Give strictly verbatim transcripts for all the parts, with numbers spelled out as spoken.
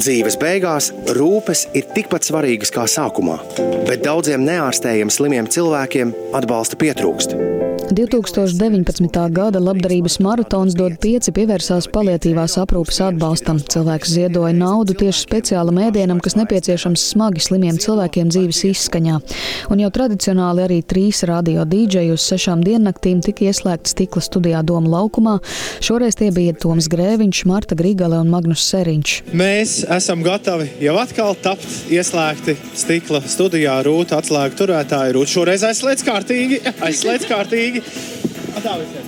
Dzīves beigās rūpes ir tikpat svarīgas kā sākumā, bet daudziem neārstējami slimiem cilvēkiem atbalsta pietrūkst. divtūkstoš deviņpadsmitā gada labdarības maratons dod pieci pievērsās paliatīvās aprūpes atbalstam. Cilvēks ziedoja naudu tieši speciālam ēdienam, kas nepieciešams smagi slimiem cilvēkiem dzīves izskaņā. Un jau tradicionāli arī trīs radio dīdžeji uz sešām diennaktīm tika ieslēgti stikla studijā Doma laukumā. Šoreiz tie bija Toms Grēviņš, Marta Grigale un Magnus Seriņš. Mēs esam gatavi jau atkal tapt ieslēgti stikla studijā. Rūta atslēgu turētāja. Rūta šoreiz aizslēdz kārtīgi. Aizslēdz kārtīgi. Atā visiem.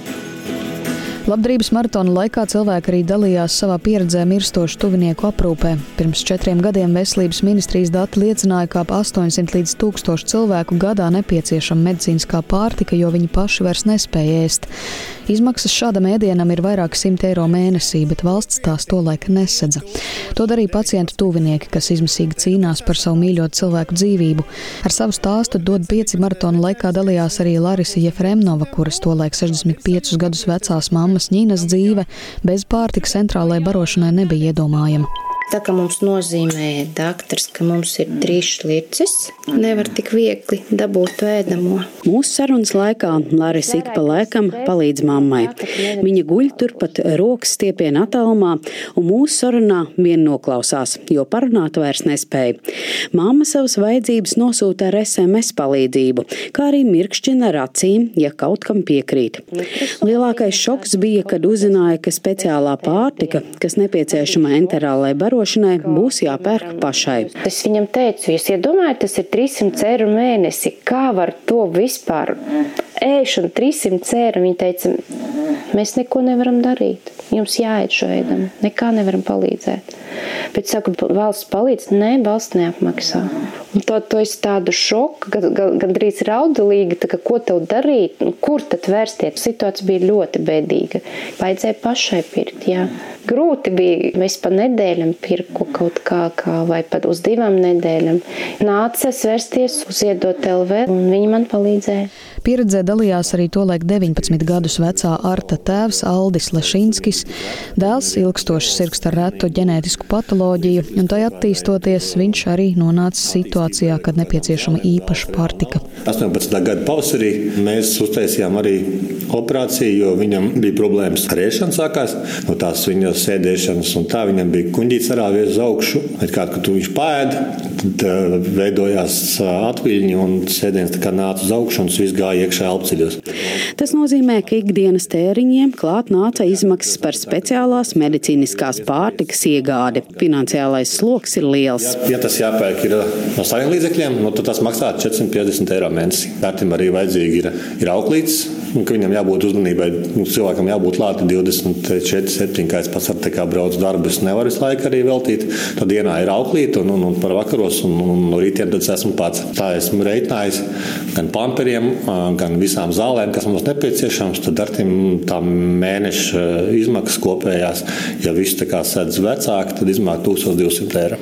Labdarības maratona laikā cilvēki arī dalījās savā pieredzē mirstošu tuvinieku aprūpē. Pirms četriem gadiem Veselības ministrijas dati liecināja, ka ap astoņsimt līdz tūkstoši cilvēku gadā nepieciešama medicīniskā pārtika, jo viņi paši vairs nespēja ēst. Izmaksas šādam ēdienam ir vairāk simt eiro mēnesī, bet valsts tās tolaik nesedza. To darīja pacientu tuvinieki, kas izmisīgi cīnās par savu mīļotu cilvēku dzīvību. Ar savu stāstu dod pieci maratona laikā dalījās arī Larisa Jefremnova, kuras tolaik sešdesmit piecus gadus vecās mammas Ņinas dzīve bez pārtikas centrālai barošanai nebija iedomājama. Tā kā mums nozīmēja daktars, ka mums ir trīs šlicis, nevar tik viegli dabūt ēdamo. Mūsu sarunas laikā Larisa ik pa laikam palīdz mammai. Viņa guļ turpat rokas stiepiena attālumā, un mūsu sarunā vien noklausās, jo parunāt vairs nespēja. Mamma savas vajadzības nosūta ar es em es palīdzību, kā arī mirkšķina ar acīm, ja kaut kam piekrīt. Lielākais šoks bija, kad uzzināja, ka speciālā pārtika, kas nepieciešama enterālai barošanai, būs jāpērk pašai. Es viņam teicu, jūs iedomājat, tas ir trīs simti eiro mēnesi, kā var to vispār ēšanu trīs simti eiro? Viņa teica, mēs neko nevaram darīt, jums jāiet šo ēdamu, nekā nevaram palīdzēt. Bet saku, valsts palīdz? Nē, valsts neapmaksā. Un to, to es tādu šoku, gan, gan, gandrīz raudulīgi, tā kā ko tev darīt, kur tad vērsties? Situācija bija ļoti bēdīga. Vajadzēja pašai pirkt, jā. Grūti bija, es pa nedēļam pirku kaut kā, kā vai pat uz divām nedēļam. Nācās vērsties uz Iedot el vē, un viņi man palīdzēja. Pieredzē dalījās arī tolaik deviņpadsmit gadus vecā Arta tēvs Aldis Lešinskis. Dēls ilgstoši sirgst ar retu ģenētisku patoloģiju, un tai attīstoties viņš arī nonāca situācijā, kad nepieciešama īpaša pārtika. astoņpadsmitā gada pavasarī mēs uztaisījām arī operāciju, jo viņam bija problēmas ar ēšanu sākās, no tās viņa sēdēšanas, un tā viņam bija kuņģīts arāvies uz augšu. Kā, kad tu viņš paēda, tad uh, veidojās uh, atviļņi, un sēdienas tā kā nāca uz augšu, un viss gāja iekšā elpceļos. Tas nozīmē, ka ikdienas tēriņiem klāt nāca izmaksas par speciālās medicīniskās pārtikas iegādi. Finansiālais sloks ir liels. Ja tas jāpērk ir no saviem līdzekļiem, no tad tas maksā četri simti piecdesmit eiro mēnesī. Vērtim arī vajadzīgi ir, ir auklītes, ka viņam jābūt uzmanībai, cilvēkam jābūt lāti divdesmit četri septiņi, kā es pats ar tā kā braucu darbu, es nevaru visu laiku arī veltīt. Tad dienā ir auklīte, un, un, un par vakaros, un, un no rītiem tad es esmu pats. Tā esmu reitinājis gan pamperiem, gan visām zālēm, kas mums nepieciešams, tad ar tiem tā mēneša izmaksas kopējās, ja viss tā kā sēdz vecāki, tad izmāk tūkstoš divsimt eiro.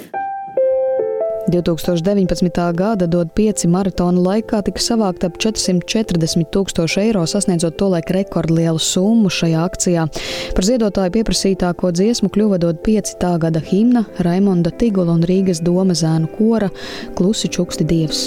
divtūkstoš deviņpadsmitā gada dod pieci maratona laikā tika savākt ap četri simti četrdesmit tūkstoši eiro, sasniedzot tolaik rekordlielu summu šajā akcijā. Par ziedotāju pieprasītāko dziesmu kļuva dod pieci tā gada himna, Raimonda Tigula un Rīgas doma zēnu kora Klusi čuksti dievs.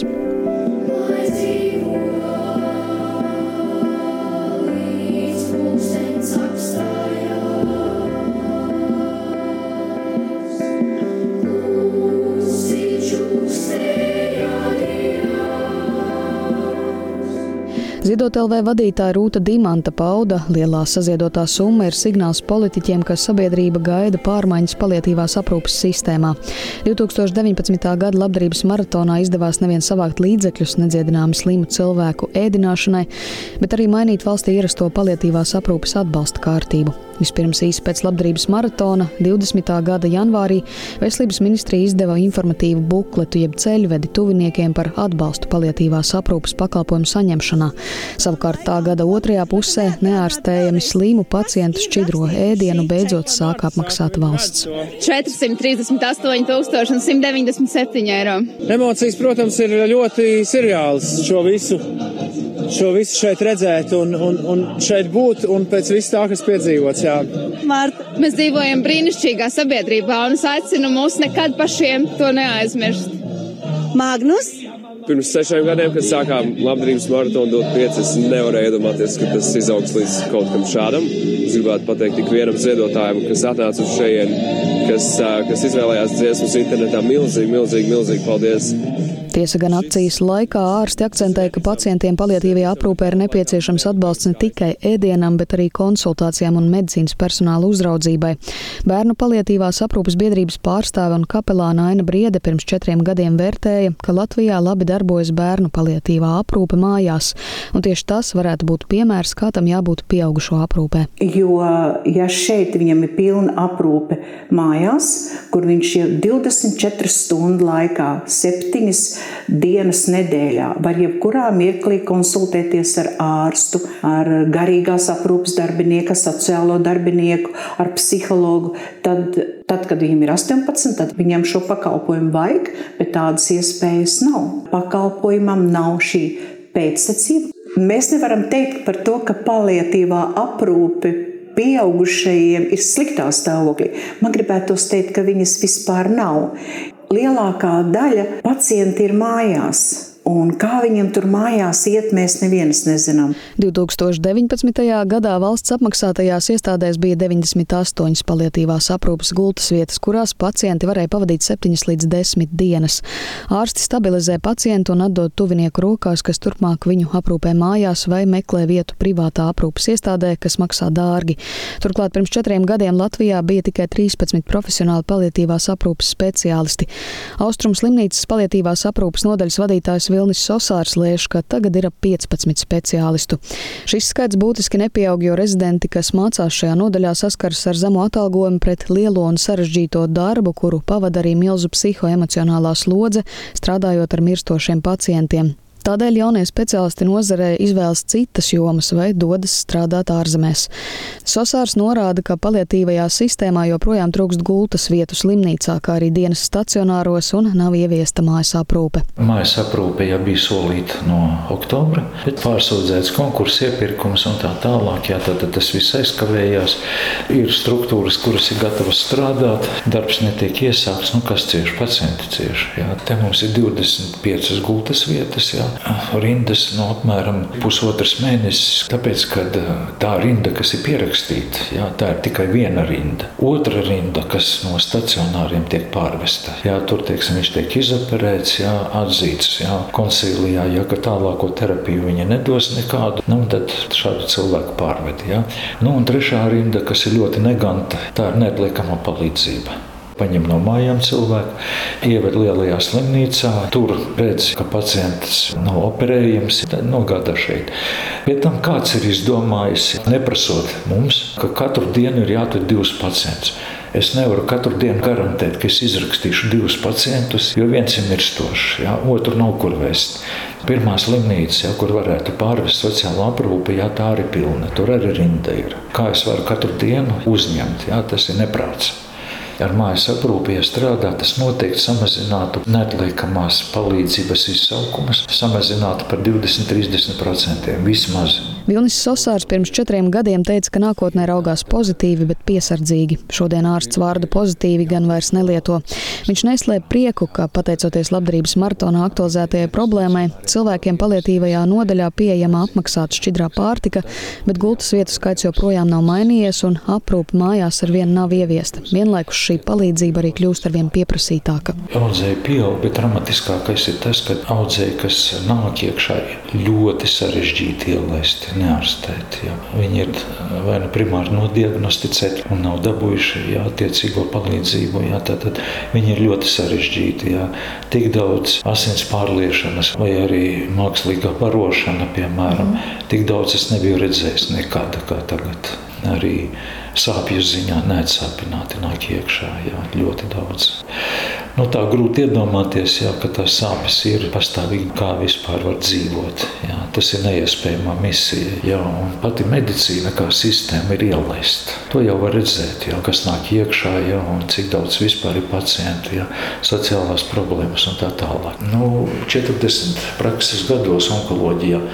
Ziedot el vē vadītāja Rūta Dimanta pauda, lielā saziedotā summa ir signāls politiķiem, ka sabiedrība gaida pārmaiņas paliatīvās aprūpes sistēmā. divtūkstoš deviņpadsmitā gada labdarības maratonā izdevās nevien savākt līdzekļus nedziedināmi slimu cilvēku ēdināšanai, bet arī mainīt valstī ierasto paliatīvās aprūpes atbalsta kārtību. Vispirms īsi pēc labdarības maratona divdesmitā gada janvārī Veselības ministrija izdeva informatīvu bukletu jeb ceļvedi tuviniekiem par atbalstu paliatīvās aprūpes pakalpojumu saņemšanā. Savukārt tā gada otrajā pusē neārstējami slimu pacientu šķidro ēdienu beidzot sāk apmaksāt valsts. četri simti trīsdesmit astoņi tūkstoši simt deviņdesmit septiņi eiro. Emocijas, protams, ir ļoti seriāls šo visu šo visu šeit redzēt un, un, un šeit būt un pēc viss tā, kas piedzīvots. Jā. Marta, mēs dzīvojam brīnišķīgā sabiedrībā un es aicinu mūs nekad pašiem to neaizmirst. Magnus? Pirms sešiem gadiem, kad sākām labdarības maratonu dot pieci, es nevarēju iedomāties, ka tas izaugs līdz kaut kam šādam. Es gribētu pateikt tik vienam ziedotājam, kas atnāca uz šejien, kas, kas izvēlējās dziesmas internetā. Milzīgi, milzīgi, milzīgi paldies! Tiesa gan akcijas laikā ārsti akcentēja, ka pacientiem paliatīvajā aprūpē ir nepieciešams atbalsts ne tikai ēdienam, bet arī konsultācijām un medicīnas personāla uzraudzībai. Bērnu paliatīvās aprūpes biedrības pārstāve un kapelāna Aina Briede pirms četriem gadiem vērtēja, ka Latvijā labi darbojas bērnu paliatīvā aprūpe mājās, un tieši tas varētu būt piemērs, kā tam jābūt pieaugušo aprūpē. Jo, ja šeit viņam ir pilna aprūpe mājās, kur viņš jau divdesmit četras stundu laikā, septiņas dienas nedēļā, var jebkurā mirklī konsultēties ar ārstu, ar garīgās aprūpes darbinieku, sociālo darbinieku, ar psihologu, tad, tad, kad viņam ir astoņpadsmit, tad viņam šo pakalpojumu vajag, bet tādas iespējas nav. Pakalpojumam nav šī pēcsacība. Mēs nevaram teikt par to, ka paliatīvā aprūpe pieaugušajiem ir sliktā stāvoklī. Man gribētos teikt, ka viņas vispār nav. Lielākā daļa pacienti ir mājās, un kā viņiem tur mājās iet, mēs nevienas nezinām. divi tūkstoši deviņpadsmitajā gadā valsts apmaksātajās iestādēs bija deviņdesmit astoņas paliatīvās aprūpes gultas vietas, kurās pacienti varēja pavadīt septiņas līdz desmit dienas. Ārsti stabilizē pacientu un atdod tuvinieku rokās, kas turpmāk viņu aprūpē mājās vai meklē vietu privātā aprūpes iestādē, kas maksā dārgi. Turklāt pirms četriem gadiem Latvijā bija tikai trīspadsmit profesionāli paliatīvās aprūpes speciālisti. Austrum slimnīcas paliatīvās aprūpes nodaļas vadītājs Vilnis Sosārs lēš, ka tagad ir ap piecpadsmit speciālistu. Šis skaits būtiski nepieaug, jo rezidenti, kas mācās šajā nodaļā, saskaras ar zemu atalgojumu pret lielo un sarežģīto darbu, kuru pavada arī milzu psihoemocionālā slodze, strādājot ar mirstošiem pacientiem. Tādēļ jaunie speciālisti nozarē izvēlas citas jomas vai dodas strādāt ārzemēs. Sosārs norāda, ka paliatīvajā sistēmā joprojām trūkst gultas vietu slimnīcā, kā arī dienas stacionāros un nav ieviesta mājas aprūpe. Mājas aprūpe jau bija solīta no oktobra, bet pārsūdzēts konkursu iepirkums un tā tālāk, jā, tad tas viss aizkavējās. Ir struktūras, kuras ir gatavas strādāt, darbs netiek iesākts, nu kas cieši, pacienti cieši. Jā. Te mums ir divdesmit piecas gultas vietas, jā. Rindas no apmēram pusotras mēnesis, tāpēc, kad tā rinda, kas ir pierakstīta, jā, tā ir tikai viena rinda. Otra rinda, kas no stacionāriem tiek pārvesta, jā, tur, teiksim, viņš tiek izoperēts, jā, atzīts, jā, konsīlijā, ja, ka tālāko terapiju viņa nedos nekādu, nu, tad šādu cilvēku pārved, jā. Nu, un trešā rinda, kas ir ļoti neganta, tā ir neatliekama palīdzība. Paņem no mājām cilvēku, ieved lielajā slimnīcā, tur redz, ka pacients nav operējams, tad nogādā šeit. Pēc tam kāds ir izdomājis, neprasot mums, ka katru dienu ir jātur divus pacientus. Es nevaru katru dienu garantēt, ka es izrakstīšu divus pacientus, jo viens ir mirstošs, jā, otru nav kur vest. Pirmā slimnīca, jā, kur varētu pārvest sociālo aprūpi, jā, tā arī pilna, tur arī rinda ir. Kā es varu katru dienu uzņemt, jā, tas ir neprāts. Ar mājas aprūpi, ja strādā, tas noteikti samazinātu neatliekamās palīdzības izsaukumus, samazinātu par divdesmit līdz trīsdesmit procentiem vismaz. Vilnis Sosārs pirms četriem gadiem teica, ka nākotnē raugās pozitīvi, bet piesardzīgi. Šodien ārsts vārdu pozitīvi gan vairs nelieto. Viņš neslēp prieku, ka, pateicoties labdarības maratonā aktualizētajai problēmai, cilvēkiem paliatīvajā nodaļā pieejama apmaksāta šķidrā pārtika, bet gultas vietu skaits joprojām nav mainījies un aprūpe mājās arvien nav ieviesta. Vienlaikus šī palīdzība arī kļūst arvien pieprasītāka. Audzēji pieaug, bet dramatiskākais ir tas, ka audzēji, kas nāk iekšā, ļoti sarežģīti ielaisti, neārstēti. Jā. Viņi ir vai nu primāri nodiagnosticēti un nav dabūjuši jā, attiecīgo palīdzību. Jā, tātad viņi ir ļoti sarežģīti. Jā. Tik daudz asins pārliešanas vai arī mākslīgā barošana, piemēram, tik daudz es nebiju redzējis nekāda kā tagad. Arī sāpju ziņā neatsāpināti nāk iekšā, jā, ļoti daudz. Nu, tā grūti iedomāties, jā, ka tās sāpes ir pastāvīgi, kā vispār var dzīvot. Jā. Tas ir neiespējamā misija, jā, un pati medicīna kā sistēma ir ielaista. To jau var redzēt, jā, kas nāk iekšā, jā, un cik daudz vispār ir pacienti, jā, sociālās problēmas un tā tālāk. Nu, četrdesmit prakses gados onkoloģijā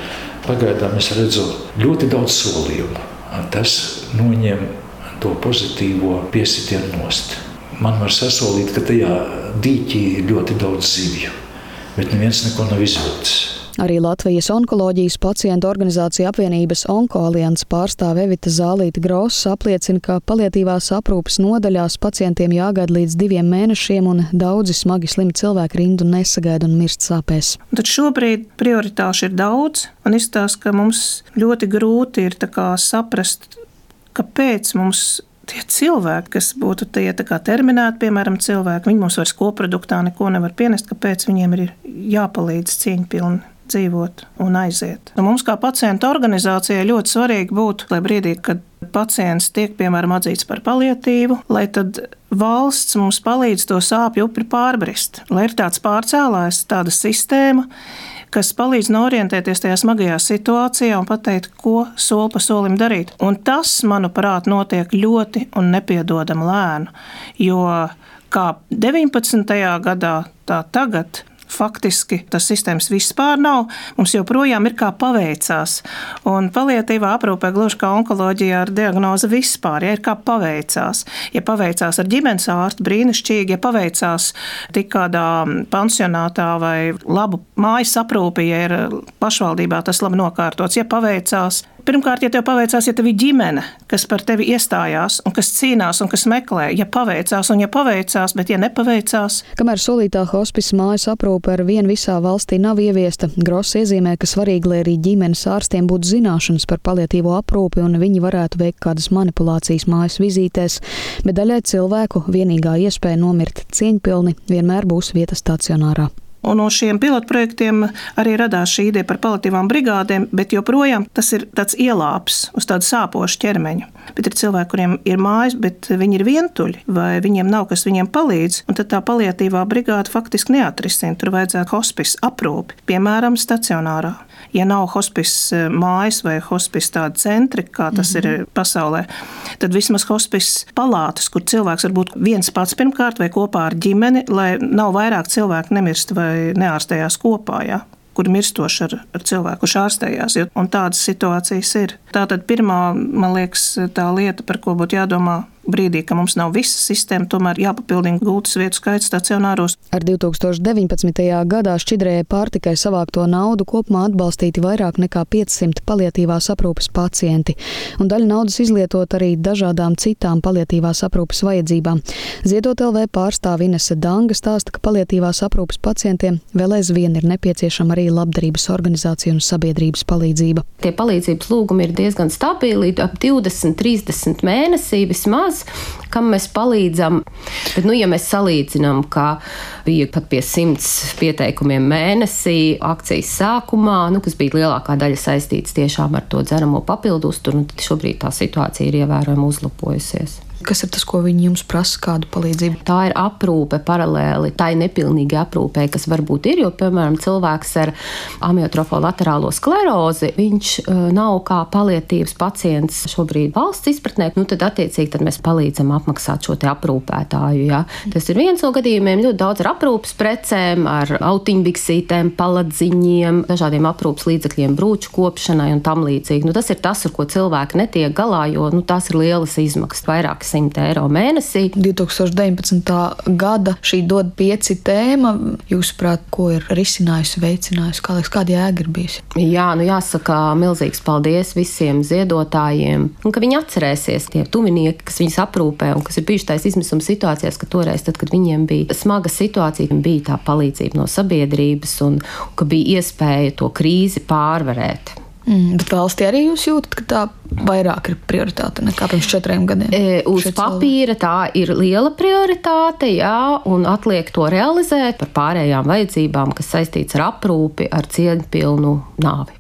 Pagaidām es redzu ļoti daudz solījumu. Tas noņem to pozitīvo piesitienu nost. Man var sasolīt, ka tajā dīķī ir ļoti daudz zivju, bet neviens neko nav izvilcis. Arī Latvijas onkoloģijas pacientu organizācija apvienības Onkoalianses pārstāve Evita Zālīte-Gross apliecina, ka paliatīvās aprūpes nodaļās pacientiem jāgaida līdz diviem mēnešiem un daudzi smagi slimi cilvēki rindu nesagaida un mirst sāpēs. Tad šobrīd prioritāšu ir daudz un izstāsta, ka mums ļoti grūti ir tā kā saprast, kāpēc mums tie cilvēki, kas būtu tie tā kā terminēti, piemēram, cilvēki, viņi mums vairs koproduktā neko nevar pienest, kāpēc viņiem ir jāpalīdz cieņpilni dzīvot un aiziet. Mums kā pacientu organizācijai ļoti svarīgi būtu, lai brīdī, kad pacients tiek, piemēram, atzīts par paliatīvu, lai tad valsts mums palīdz to sāpju upuri pārbrist, lai ir tāds pārcēlājs, tāda sistēma, kas palīdz norientēties tajā smagajā situācijā un pateikt, ko soli pa solim darīt. Un tas, manuprāt, notiek ļoti un nepiedodam lēnu, jo kā deviņpadsmitajā gadā, tā tagad, faktiski tas sistēmas vispār nav, mums joprojām ir kā paveicās. Un paliatīvā aprūpē gluži kā onkoloģijā ar diagnozi vispār, ja ir kā paveicās. Ja paveicās ar ģimenes ārstu, brīnišķīgi, ja paveicās tik kādā pansionātā vai labu mājas aprūpi, ja ir pašvaldībā tas labi nokārtots, ja paveicās. Pirmkārt, ja tev paveicās, ja tev ir ģimene, kas par tevi iestājās un kas cīnās un kas meklē, ja paveicās un ja paveicās, bet ja nepaveicās. Kamēr solītā hospisa mājas aprūpe ar vienu visā valstī nav ieviesta, Gross iezīmē, ka svarīgi, lai arī ģimenes ārstiem būtu zināšanas par paliatīvo aprūpi un viņi varētu veikt kādas manipulācijas mājas vizītēs, bet daļai cilvēku vienīgā iespēja nomirt cieņpilni vienmēr būs vieta stacionārā. Un no šiem pilotprojektiem arī radās šī ideja par paliatīvām brigādēm, bet joprojām tas ir tāds ielāps uz tādu sāpošu ķermeņu. Bet ir cilvēki, kuriem ir mājas, bet viņi ir vientuļi, vai viņiem nav, kas viņiem palīdz, un tad tā paliatīvā brigāda faktiski neatrisina. Tur vajadzētu hospis aprūpi, piemēram, stacionārā. Ja nav hospis mājas vai hospis tāda centri, kā tas mm-hmm. ir pasaulē, tad vismaz hospis palātas, kur cilvēks var būt viens pats pirmkārt vai kopā ar ģimeni, lai nav vairāk cilvēku nemirst vai neārstējās kopā, ja, kuri mirstoši ar, ar cilvēku, kurš ārstējās, un tādas situācijas ir. Tātad pirmā, man liekas, tā lieta, par ko būtu jādomā brīdī, ka mums nav visa sistēma, tomēr jāpapildina gultas vietu skaits stacionāros. Ar divs tūkstoši deviņpadsmitajā gadā Šķidrējai pārtikai savākto naudu kopumā atbalstīti vairāk nekā piecsimt paliatīvās aprūpes pacienti, un daļa naudas izlietot arī dažādām citām paliatīvās aprūpes vajadzībām. Ziedot L V pārstāve Inese Danga stāsta, ka paliatīvās aprūpes pacientiem vēl aizvien ir nepieciešama arī labdarības organizācija un sabiedrības palīdzība. Tie palīdzības lūgumi ir diezgan stabili, ap divdesmit trīsdesmit mēnesī vismaz, kam mēs palīdzam. Bet, nu, ja mēs salīdzinām, ka bija pat pie simts pieteikumiem mēnesī akcijas sākumā, nu, kas bija lielākā daļa saistīts tiešām ar to dzeramo papildu uzturu, nu, tad šobrīd tā situācija ir ievērojami uzlabojusies. Kas ir tas, ko viņi jums prasa, kādu palīdzību? Tā ir aprūpe paralēli, tā ir nepilnīga aprūpē, kas varbūt ir, jo, piemēram, cilvēks ar amiotrofo laterālo sklerozi, viņš nav kā paliatīvs pacients šobrīd valsts izpratnē, nu tad attiecīgi tad mēs palīdzam apmaksāt šo te aprūpētāju, ja. Tas ir viens no gadījumiem, ļoti daudz ar aprūpas precēm, ar autiņbiksītēm, paladziņiem, dažādiem aprūpas līdzekļiem, brūču kopšanai un tam līdzīgi. Nu, tas ir tas, ar ko cilvēki netiek galā, jo, nu, tās ir lielas izmaksas, vairākas simt eiro mēnesī. divs tūkstoši deviņpadsmitā gada šī dod pieci tēma, jūsuprāt, ko ir risinājusi, veicinājusi, kā liekas, kāda jēga ir bijusi? Jā, nu jāsaka milzīgs paldies visiem ziedotājiem, un ka viņi atcerēsies tie tuvinieki, kas viņus aprūpē un kas ir bijuši tais izmisuma situācijās, ka toreiz, tad, kad viņiem bija smaga situācija, bija tā palīdzība no sabiedrības un ka bija iespēja to krīzi pārvarēt. Mm, bet valstī arī jūs jūtat, ka tā vairāk ir prioritāte nekā pirms četriem gadiem? E, uz papīra tā ir liela prioritāte, jā, un atliek to realizēt par pārējām vajadzībām, kas saistīts ar aprūpi, ar cieņpilnu nāvi.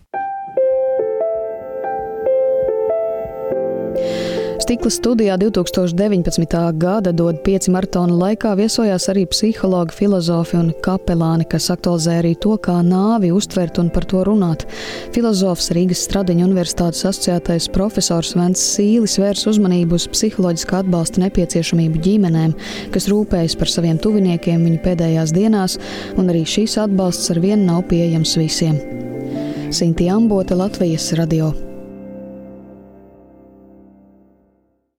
Stikla studijā divs tūkstoši deviņpadsmitā gada dod pieci maratona laikā viesojās arī psihologi, filozofi un kapelāni, kas aktualizē arī to, kā nāvi uztvert un par to runāt. Filozofs Rīgas Stradiņu universitātes asociētais profesors Vents Sīlis vērs uzmanību uz psiholoģiskā atbalsta nepieciešamību ģimenēm, kas rūpējas par saviem tuviniekiem viņu pēdējās dienās, un arī šīs atbalsts ar vienu nav pieejams visiem. Sinti Ambote, Latvijas radio.